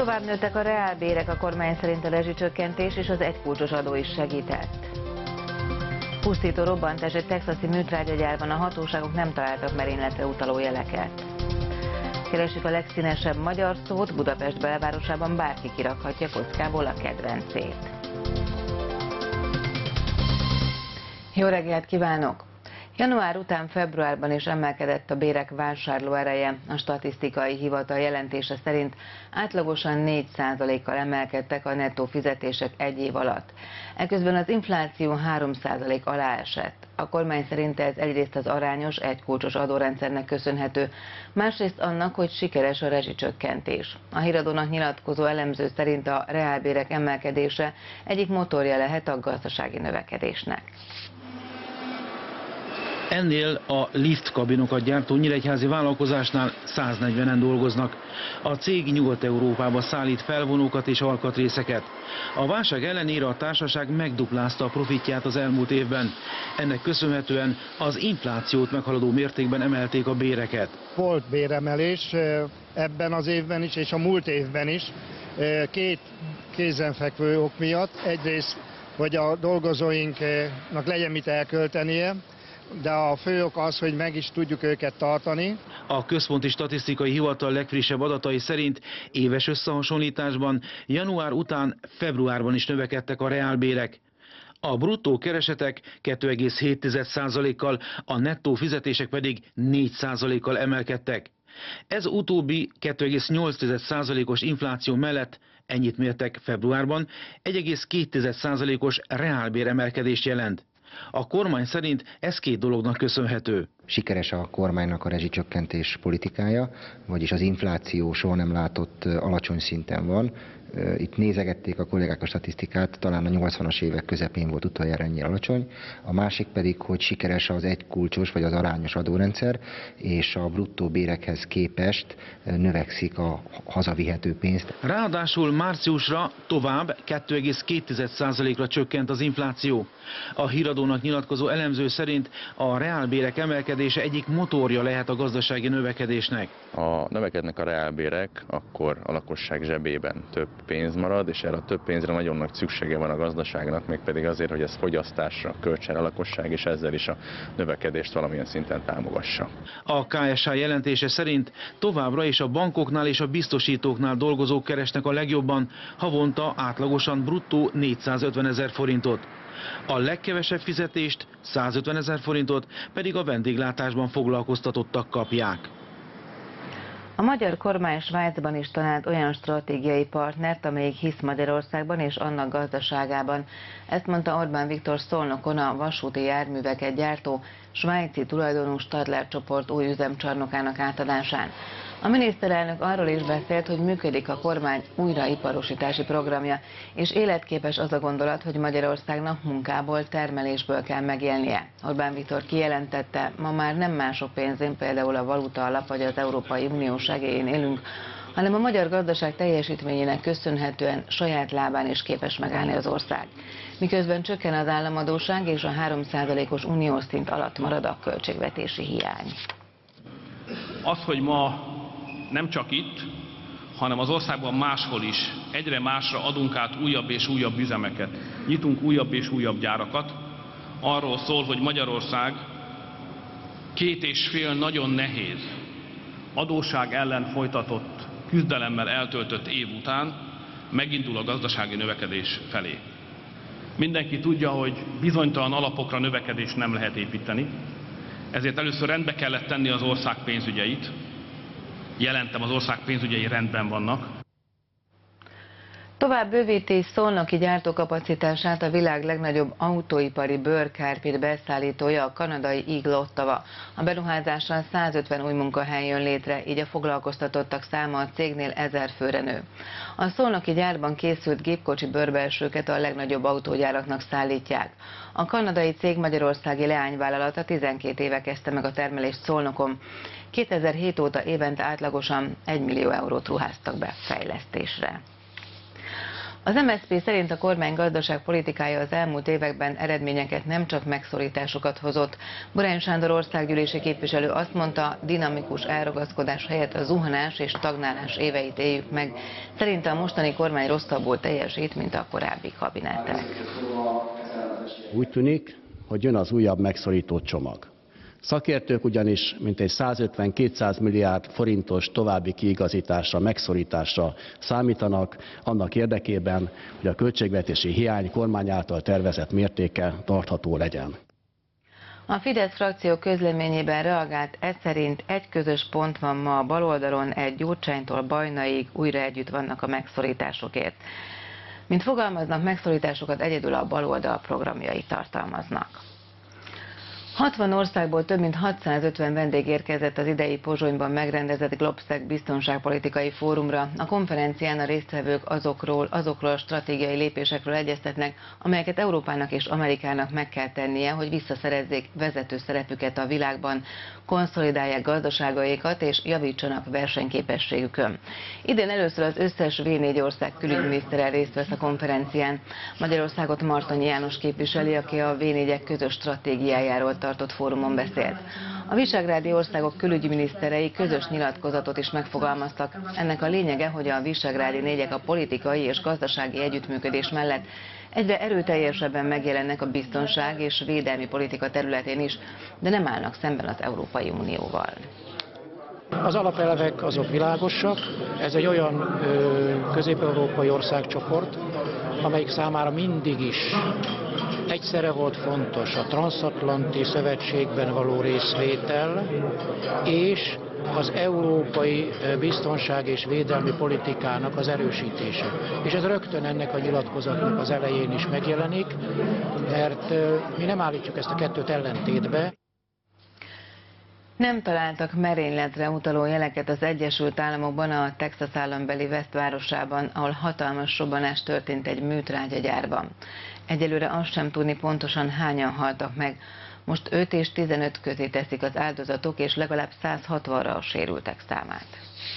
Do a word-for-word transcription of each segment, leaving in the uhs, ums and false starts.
Tovább nőttek a reálbérek, a kormány szerint a rezsicsökkentés és az egykulcsos adó is segített. Pusztító robbantás egy texasi műtrágyagyárban, a hatóságok nem találtak merényletre utaló jeleket. Keresik a legszínesebb magyar szót, Budapest belvárosában bárki kirakhatja kockából a kedvencét. Jó reggelt kívánok! Január után februárban is emelkedett a bérek vásárlóereje. A statisztikai hivatal jelentése szerint átlagosan négy százalékkal emelkedtek a nettó fizetések egy év alatt. Eközben az infláció három százalék alá esett. A kormány szerint ez egyrészt az arányos, egykulcsos adórendszernek köszönhető, másrészt annak, hogy sikeres a rezsicsökkentés. A Híradónak nyilatkozó elemző szerint a reálbérek emelkedése egyik motorja lehet a gazdasági növekedésnek. Ennél a liftkabinokat gyártó nyíregyházi vállalkozásnál száznegyvenen dolgoznak. A cég Nyugat-Európába szállít felvonókat és alkatrészeket. A válság ellenére a társaság megduplázta a profitját az elmúlt évben. Ennek köszönhetően az inflációt meghaladó mértékben emelték a béreket. Volt béremelés ebben az évben is, és a múlt évben is, két kézenfekvő ok miatt. Egyrészt, hogy a dolgozóinknak legyen mit elköltenie, de a fő ok az, hogy meg is tudjuk őket tartani. A Központi Statisztikai Hivatal legfrissebb adatai szerint éves összehasonlításban január után februárban is növekedtek a reálbérek. A bruttó keresetek kettő egész hét százalékkal, a nettó fizetések pedig négy százalékkal emelkedtek. Ez utóbbi kettő egész nyolc százalékos infláció mellett ennyit mértek februárban, egy egész két százalékos reálbéremelkedést jelent. A kormány szerint ez két dolognak köszönhető. Sikeres a kormánynak a rezsicsökkentés politikája, vagyis az infláció soha nem látott alacsony szinten van. Itt nézegették a kollégák a statisztikát, talán a nyolcvanas évek közepén volt utoljára ennyire alacsony. A másik pedig, hogy sikeres az egykulcsos vagy az arányos adórendszer, és a bruttó bérekhez képest növekszik a hazavihető pénzt. Ráadásul márciusra tovább kettő egész két százalékra csökkent az infláció. A Híradónak nyilatkozó elemző szerint a reálbérek emelkedése egyik motorja lehet a gazdasági növekedésnek. Ha növekednek a reálbérek, akkor a lakosság zsebében több pénz marad, és erre a több pénzre nagyon nagy szüksége van a gazdaságnak, mégpedig azért, hogy ez fogyasztásra költsen a lakosság, és ezzel is a növekedést valamilyen szinten támogassa. A ká es há jelentése szerint továbbra is a bankoknál és a biztosítóknál dolgozók keresnek a legjobban, havonta átlagosan bruttó négyszázötven ezer forintot. A legkevesebb fizetést, százötven ezer forintot pedig a vendéglátásban foglalkoztatottak kapják. A magyar kormány Svájcban is talált olyan stratégiai partnert, amelyik hisz Magyarországban és annak gazdaságában. Ezt mondta Orbán Viktor Szolnokon a vasúti járműveket gyártó svájci tulajdonú Stadler csoport új üzemcsarnokának átadásán. A miniszterelnök arról is beszélt, hogy működik a kormány újraiparosítási programja, és életképes az a gondolat, hogy Magyarországnak munkából, termelésből kell megélnie. Orbán Viktor kijelentette, ma már nem mások pénzén, például a valuta alap vagy az Európai Unió segélyén élünk, hanem a magyar gazdaság teljesítményének köszönhetően saját lábán is képes megállni az ország. Miközben csökken az államadósság és a három százalékos uniós szint alatt marad a költségvetési hiány. Az, hogy ma nem csak itt, hanem az országban máshol is egyre másra adunk át újabb és újabb üzemeket, nyitunk újabb és újabb gyárakat, arról szól, hogy Magyarország két és fél nagyon nehéz adósság ellen folytatott küzdelemmel eltöltött év után megindul a gazdasági növekedés felé. Mindenki tudja, hogy bizonytalan alapokra növekedést nem lehet építeni, ezért először rendbe kellett tenni az ország pénzügyeit. Jelentem, az ország pénzügyei rendben vannak. Tovább bővíti Szolnoki gyártókapacitását a világ legnagyobb autóipari bőrkárpit beszállítója, a kanadai Eagle Ottawa. A beruházással százötven új munkahely jön létre, így a foglalkoztatottak száma a cégnél ezer főre nő. A szolnoki gyárban készült gépkocsi bőrbelsőket a legnagyobb autógyáraknak szállítják. A kanadai cég magyarországi leányvállalata tizenkét éve kezdte meg a termelést Szolnokon. kétezer-hét óta évente átlagosan egy millió eurót ruháztak be fejlesztésre. Az em es zé pé szerint a kormány gazdaságpolitikája az elmúlt években eredményeket, nem csak megszorításokat hozott. Borány Sándor országgyűlési képviselő azt mondta, dinamikus elragaszkodás helyett a zuhanás és stagnálás éveit éljük meg. Szerinte a mostani kormány rosszabbul teljesít, mint a korábbi kabinettek. Úgy tűnik, hogy jön az újabb megszorító csomag. Szakértők ugyanis mintegy százötven-kétszáz milliárd forintos további kiigazításra, megszorításra számítanak annak érdekében, hogy a költségvetési hiány kormány által tervezett mértéke tartható legyen. A Fidesz frakció közleményében reagált, ez szerint egy közös pont van ma a baloldalon, egy Gyurcsánytól Bajnaig újra együtt vannak a megszorításokért. Mint fogalmaznak, megszorításokat egyedül a baloldal programjai tartalmaznak. hatvan országból több mint hatszázötven vendég érkezett az idei Pozsonyban megrendezett Globsec biztonságpolitikai fórumra. A konferencián a résztvevők azokról, azokról a stratégiai lépésekről egyeztetnek, amelyeket Európának és Amerikának meg kell tennie, hogy visszaszerezzék vezető szerepüket a világban, konszolidálják gazdaságaikat és javítsanak versenyképességükön. Idén először az összes vé négy ország külügyminisztere részt vesz a konferencián. Magyarországot Martonyi János képviseli, aki a vé négyek közös stratégiájáról tartott fórumon beszélt. A visegrádi országok külügyminiszterei közös nyilatkozatot is megfogalmaztak. Ennek a lényege, hogy a visegrádi négyek a politikai és gazdasági együttműködés mellett egyre erőteljesebben megjelennek a biztonság és védelmi politika területén is, de nem állnak szemben az Európai Unióval. Az alapelvek azok világosak, ez egy olyan közép-európai országcsoport, amelyik számára mindig is egyszerre volt fontos a Transzatlanti Szövetségben való részvétel és az európai biztonság és védelmi politikának az erősítése. És ez rögtön ennek a nyilatkozatnak az elején is megjelenik, mert mi nem állítjuk ezt a kettőt ellentétbe. Nem találtak merényletre utaló jeleket az Egyesült Államokban, a Texas állambeli West városában, ahol hatalmas robbanás történt egy műtrágyagyárban. Egyelőre azt sem tudni pontosan, hányan haltak meg. Most öt és tizenöt közé teszik az áldozatok, és legalább száz hatvanra a sérültek számát.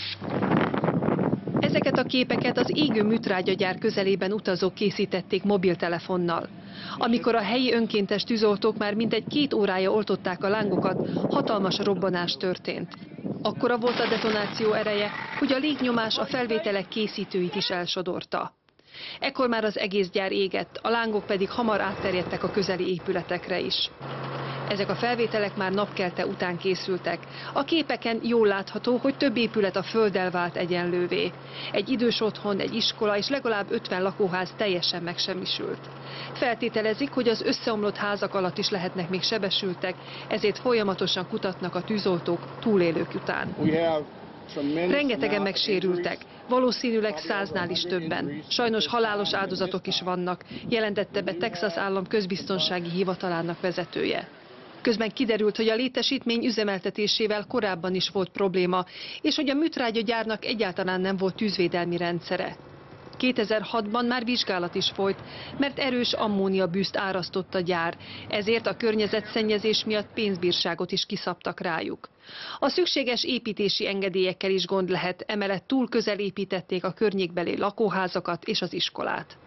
Ezeket a képeket az égő műtrágyagyár közelében utazók készítették mobiltelefonnal. Amikor a helyi önkéntes tűzoltók már mintegy két órája oltották a lángokat, hatalmas robbanás történt. Akkora volt a detonáció ereje, hogy a légnyomás a felvételek készítőit is elsodorta. Ekkor már az egész gyár égett, a lángok pedig hamar átterjedtek a közeli épületekre is. Ezek a felvételek már napkelte után készültek. A képeken jól látható, hogy több épület a földdel vált egyenlővé. Egy idős otthon, egy iskola és legalább ötven lakóház teljesen megsemmisült. Feltételezik, hogy az összeomlott házak alatt is lehetnek még sebesültek, ezért folyamatosan kutatnak a tűzoltók túlélők után. Rengetegen megsérültek, valószínűleg száznál is többen. Sajnos halálos áldozatok is vannak, jelentette be Texas állam közbiztonsági hivatalának vezetője. Közben kiderült, hogy a létesítmény üzemeltetésével korábban is volt probléma, és hogy a műtrágyagyárnak egyáltalán nem volt tűzvédelmi rendszere. kétezer-hatban már vizsgálat is folyt, mert erős ammóniabűzt árasztott a gyár, ezért a környezetszennyezés miatt pénzbírságot is kiszabtak rájuk. A szükséges építési engedélyekkel is gond lehet, emellett túl közel építették a környékbeli lakóházakat és az iskolát.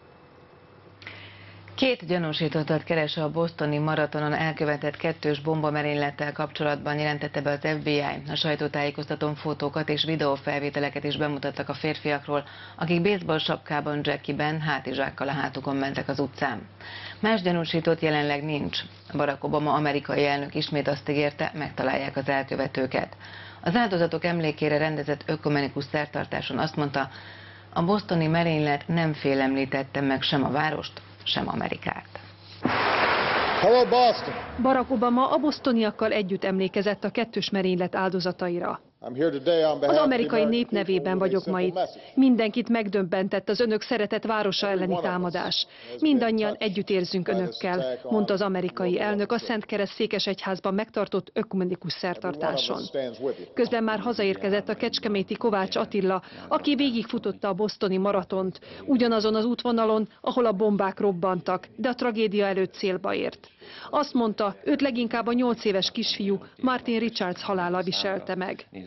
Két gyanúsítottat keres a bostoni maratonon elkövetett kettős bombamerénylettel kapcsolatban, jelentette be az ef bé i. A sajtótájékoztatón fotókat és videófelvételeket is bemutattak a férfiakról, akik baseball sapkában, jackiben, hátizsákkal a hátukon mentek az utcán. Más gyanúsított jelenleg nincs. Barack Obama amerikai elnök ismét azt ígérte, megtalálják az elkövetőket. Az áldozatok emlékére rendezett ökumenikus szertartáson azt mondta, a bostoni merénylet nem félemlítette meg sem a várost, sem Amerikát. Hello, Boston. Barack Obama a bostoniakkal együtt emlékezett a kettős merénylet áldozataira. Az amerikai nép nevében vagyok ma itt. Mindenkit megdöbbentett az önök szeretett városa elleni támadás. Mindannyian együtt érzünk önökkel, mondta az amerikai elnök a Szentkereszt székesegyházban megtartott ökumenikus szertartáson. Közben már hazaérkezett a kecskeméti Kovács Attila, aki végigfutotta a bostoni maratont, ugyanazon az útvonalon, ahol a bombák robbantak, de a tragédia előtt célba ért. Azt mondta, őt leginkább a nyolc éves kisfiú Martin Richards halála viselte meg.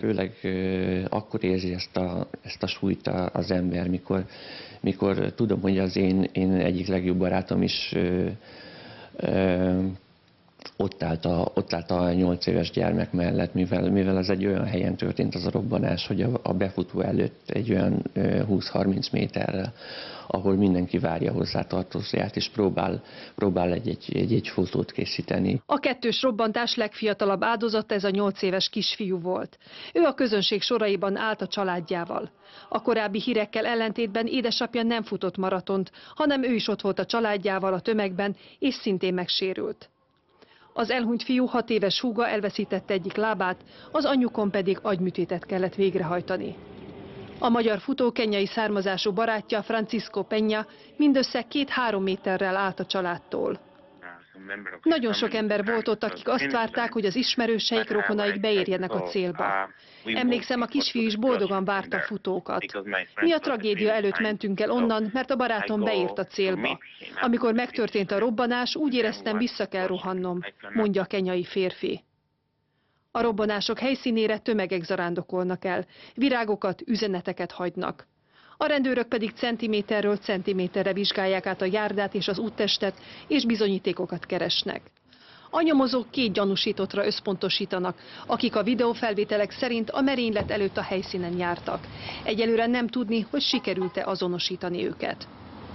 főleg akkor érzi ezt a, ezt a súlyt az ember, mikor, mikor tudom, hogy az én, én egyik legjobb barátom is ö, ö, ott állt, a, ott állt a nyolc éves gyermek mellett, mivel, mivel ez egy olyan helyen történt az a robbanás, hogy a, a befutó előtt egy olyan húsz-harminc méterrel, ahol mindenki várja hozzá tartozóját, és próbál, próbál egy, egy, egy, egy fotót készíteni. A kettős robbantás legfiatalabb áldozata ez a nyolc éves kisfiú volt. Ő a közönség soraiban állt a családjával. A korábbi hírekkel ellentétben édesapja nem futott maratont, hanem ő is ott volt a családjával a tömegben, és szintén megsérült. Az elhunyt fiú hat éves húga elveszítette egyik lábát, az anyjukon pedig agyműtétet kellett végrehajtani. A magyar futó kenyai származású barátja, Francisco Peña, mindössze két-három méterrel állt a családtól. Nagyon sok ember volt ott, akik azt várták, hogy az ismerőseik, rokonaik beérjenek a célba. Emlékszem, a kisfiú is boldogan várta a futókat. Mi a tragédia előtt mentünk el onnan, mert a barátom beért a célba. Amikor megtörtént a robbanás, úgy éreztem, vissza kell rohannom, mondja a kenyai férfi. A robbanások helyszínére tömegek zarándokolnak el, virágokat, üzeneteket hagynak. A rendőrök pedig centiméterről centiméterre vizsgálják át a járdát és az úttestet, és bizonyítékokat keresnek. A nyomozók két gyanúsítottra összpontosítanak, akik a videófelvételek szerint a merénylet előtt a helyszínen jártak. Egyelőre nem tudni, hogy sikerült-e azonosítani őket.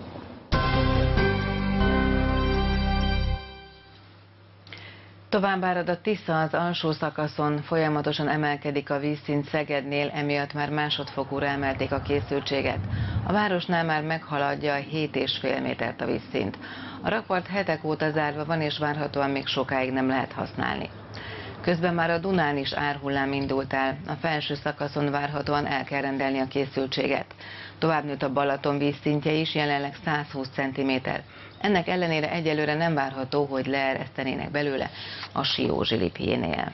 Tovább árad a Tisza, az alsó szakaszon folyamatosan emelkedik a vízszint Szegednél, emiatt már másodfokúra emelték a készültséget. A városnál már meghaladja hét és fél métert a vízszint. A rakpart hetek óta zárva van, és várhatóan még sokáig nem lehet használni. Közben már a Dunán is árhullám indult el, a felső szakaszon várhatóan el kell rendelni a készültséget. Tovább nőtt a Balaton vízszintje is, jelenleg száz húsz centiméter. Ennek ellenére egyelőre nem várható, hogy leeresztenének belőle a Siózsi-Lipjénél.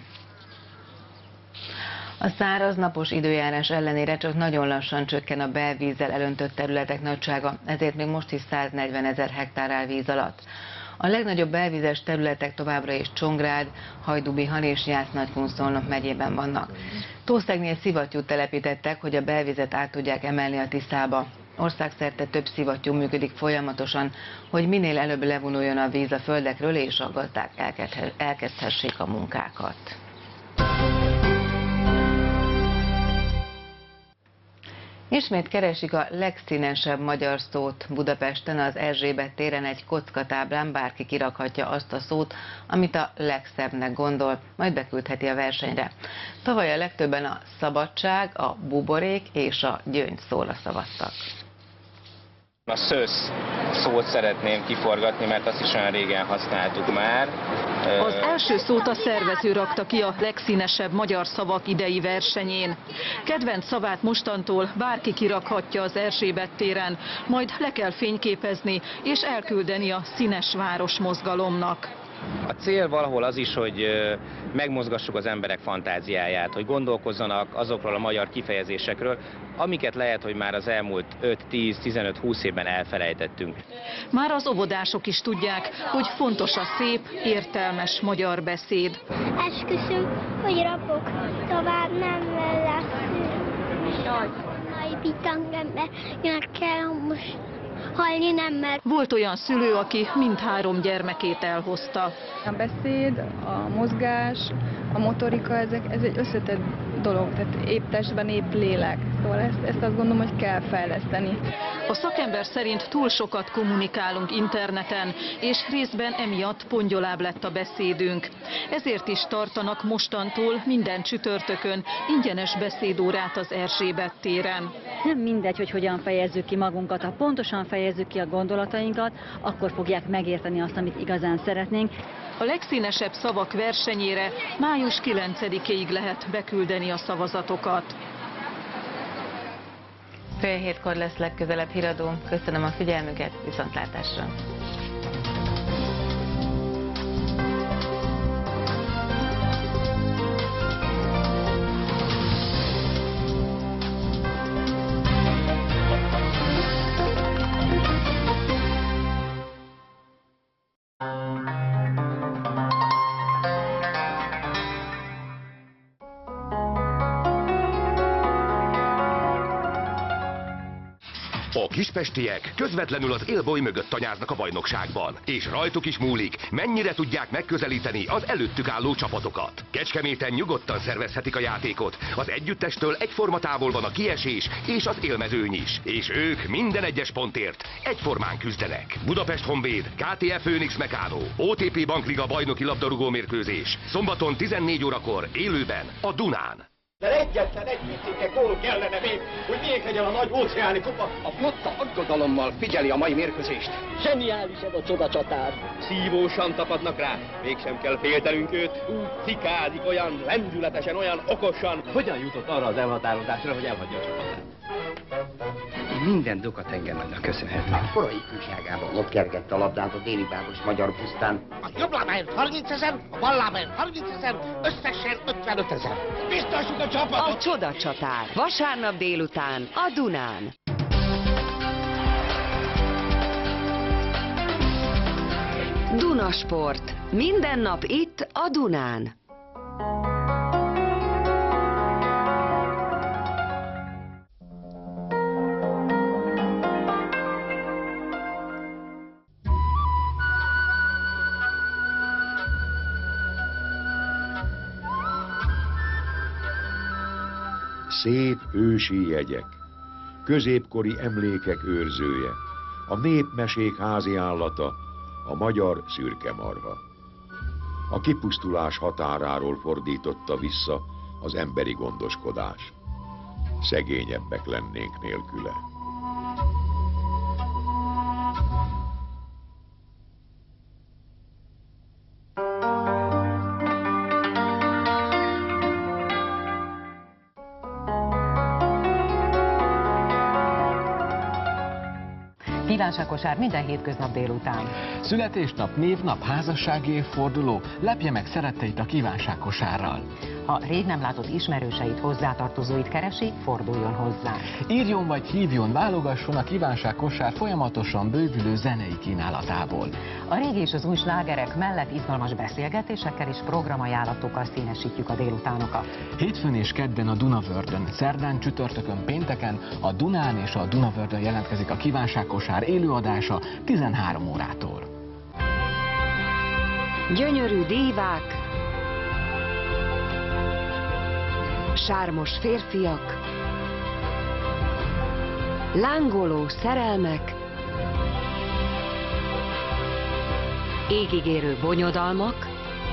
A száraz napos időjárás ellenére csak nagyon lassan csökken a belvízzel elöntött területek nagysága, ezért még most is száznegyvenezer hektár áll víz alatt. A legnagyobb belvízes területek továbbra is Csongrád, Hajdú-Bihar és Jász-Nagykun-Szolnok megyében vannak. Tószegnél szivattyút telepítettek, hogy a belvizet át tudják emelni a Tiszába. Országszerte több szivattyú működik folyamatosan, hogy minél előbb levonuljon a víz a földekről, és a gazdák elkezdhessék a munkákat. Ismét keresik a legszínesebb magyar szót. Budapesten az Erzsébet téren egy kockatáblán bárki kirakhatja azt a szót, amit a legszebbnek gondol, majd beküldheti a versenyre. Tavaly a legtöbben a szabadság, a buborék és a gyöngy szóra szavaztak. A szősz szót szeretném kiforgatni, mert azt is olyan régen használtuk már. Az első szót a szervező rakta ki a legszínesebb magyar szavak idei versenyén. Kedvenc szavát mostantól bárki kirakhatja az Erzsébet téren, majd le kell fényképezni és elküldeni a Színes Város mozgalomnak. A cél valahol az is, hogy megmozgassuk az emberek fantáziáját, hogy gondolkozzanak azokról a magyar kifejezésekről, amiket lehet, hogy már az elmúlt öt-tíz-tizenöt-húsz évben elfelejtettünk. Már az óvodások is tudják, hogy fontos a szép, értelmes magyar beszéd. Esküszöm, hogy rapok, tovább nem lesz. Nagy bitangember, jönnek kell most. Halni nem mer. Volt olyan szülő, aki mindhárom gyermekét elhozta. A beszéd, a mozgás, a motorika, ezek, ez egy összetett dolog, tehát épp testben, épp lélek. Szóval ezt, ezt azt gondolom, hogy kell fejleszteni. A szakember szerint túl sokat kommunikálunk interneten, és részben emiatt pongyolább lett a beszédünk. Ezért is tartanak mostantól minden csütörtökön ingyenes beszédórát az Erzsébet téren. Nem mindegy, hogy hogyan fejezzük ki magunkat, ha pontosan fejezzük ki a gondolatainkat, akkor fogják megérteni azt, amit igazán szeretnénk. A legszínesebb szavak versenyére május kilencedikéig lehet beküldeni a szavazatokat. Fél hétkor lesz legközelebb híradó. Köszönöm a figyelmüket, viszontlátásra! A kispestiek közvetlenül az élboly mögött tanyáznak a bajnokságban, és rajtuk is múlik, mennyire tudják megközelíteni az előttük álló csapatokat. Kecskeméten nyugodtan szervezhetik a játékot, az együttestől egyforma távol van a kiesés és az élmezőny is, és ők minden egyes pontért egyformán küzdenek. Budapest Honvéd, ká té ef Phoenix Meccano, o té pé Bankliga bajnoki labdarúgó mérkőzés. Szombaton tizennégy órakor élőben a Dunán. De egyetlen egy picike gól kellene még, hogy miénk legyen a nagy óceáni kupa. A flotta aggodalommal figyeli a mai mérkőzést. Zseniális ez a csodacsatár. Szívósan tapadnak rá, mégsem kell féltenünk őt. Úgy cikázik olyan lendületesen, olyan okosan. Hogyan jutott arra az elhatározásra, hogy elhagyja a csapatát? Minden Dukat Engelmannak köszönhető. Korai ifjúságában ott kergette a labdát a déli bábos magyar pusztán. A jobb lábáért harmincezer, a bal lábáért harmincezer, összesen ötvenötezer. Biztosuk a csapatot! A csodacsatár. Vasárnap délután a Dunán. Dunasport. Minden nap itt a Dunán. Szép ősi jegyek, középkori emlékek őrzője, a népmesék háziállata, a magyar szürkemarha. A kipusztulás határáról fordította vissza az emberi gondoskodás. Szegényebbek lennénk nélküle. Kívánságkosár minden hétköznap délután. Születésnap, névnap, házassági évforduló, lepje meg szeretteit a kívánságkosárral. Ha rég nem látott ismerőseit, hozzátartozóit keresi, forduljon hozzá. Írjon vagy hívjon, válogasson a kívánságkosár folyamatosan bővülő zenei kínálatából. A régi és az új slágerek mellett izgalmas beszélgetésekkel és programajánlatokkal színesítjük a délutánokat. Hétfőn és kedden a Dunavördön, szerdán, csütörtökön, pénteken a Dunán és a Dunavördön jelentkezik a kívánságkosár élőadása tizenhárom órától. Gyönyörű dívák, sármos férfiak, lángoló szerelmek, égigérő bonyodalmak,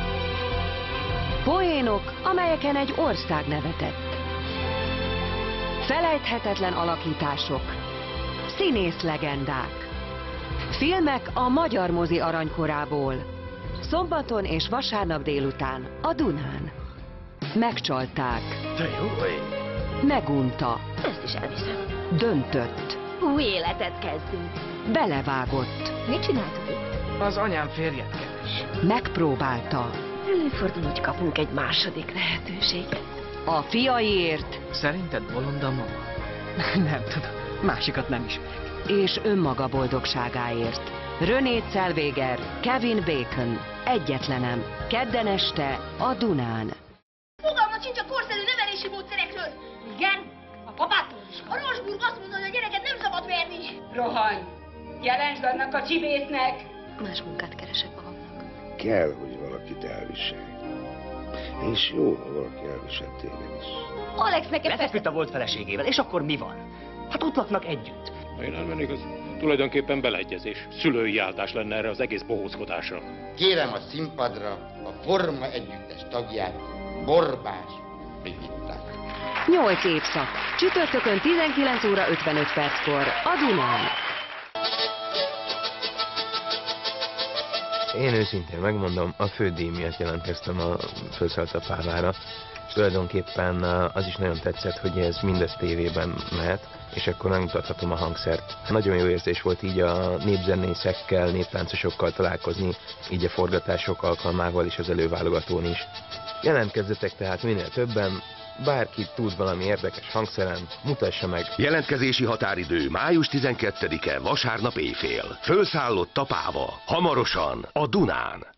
poénok, amelyeken egy ország nevetett, felejthetetlen alakítások, színész legendák, filmek a magyar mozi aranykorából, szombaton és vasárnap délután a Dunán. Megcsalták. De jó vagy. Megunta. Ezt is elviszem. Döntött. Új életet kezdünk. Belevágott. Mit csináltok itt? Az anyám férjet keres. Megpróbálta. Előfordul, hogy kapunk egy második lehetőséget. A fiaiért. Szerinted bolond a mama? Nem tudom, másikat nem ismerek. És önmaga boldogságáért. René Zellweger, Kevin Bacon. Egyetlenem. Kedden este a Dunán. Fogalmat sincs a korszerű nevelési módszerekről. Igen? A papától is. A Rosburg azt mondta, hogy a gyereket nem szabad verni. Rohanj! Jelentsd annak a csibésznek! Más munkát keresek magamnak. Kell, hogy valakit elviselj. És jó, ha valaki elvisel téged is. Alex nekem Lefeküdt a volt feleségével, és akkor mi van? Hát ott laknak együtt. Ha én elmennék, az tulajdonképpen beleegyezés. Szülői áltás lenne erre az egész bohózkodásra. Kérem a színpadra a Forma együttes tagját, Borbás Brigitták. Nyolc évszak. Csütörtökön tizenkilenc óra ötvenöt perckor a Dunán. Én őszintén megmondom, a fődíj miatt jelentkeztem a Fölszállt a Pávára, és tulajdonképpen az is nagyon tetszett, hogy ez mindez tévében mehet, és akkor megmutathatom a hangszert. Nagyon jó érzés volt így a népzenészekkel, néptáncosokkal találkozni, így a forgatások alkalmával is az előválogatón is. Jelentkezzetek tehát minél többen, bárki tud valami érdekes hangszeren, mutassa meg. Jelentkezési határidő május tizenkettedike, vasárnap éjfél. Fölszállott a Páva. Hamarosan a Dunán.